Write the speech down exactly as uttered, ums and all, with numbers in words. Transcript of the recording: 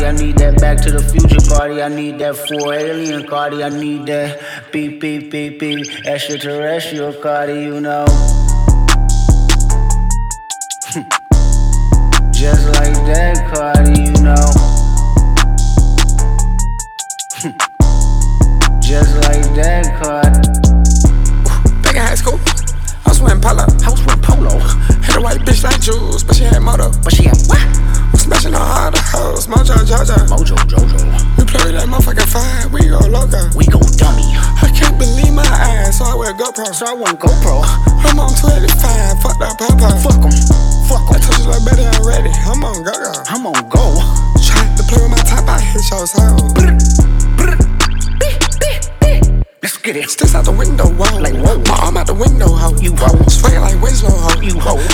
Cardi, I need that Back to the Future Cardi, I need that full alien Cardi, I need that beep beep beep beep extraterrestrial Cardi, you know. Just like that Cardi, you know. Just like that Cardi. Back in high school, I was wearing polo. I was wearing polo. Had a white bitch like Jules, but she had moto. But she had what? I'm smashing on all the hoes, Mojo Jojo. Mojo Jojo. We play that motherfucking fire, we go loco. We go dummy. I can't believe my eyes, so I wear GoPro. So I went GoPro. I'm on two eighty-five, fuck that papa. Fuck em, fuck I em. told you like better, I'm ready. I'm on go-go. I'm on go. Tried to play with my top, I hit your soul. Let's get it. Sticks out the window, whoa. Like whoa. My arm out the window, ho. You hoe. Sway like Winslow, ho. You hoe.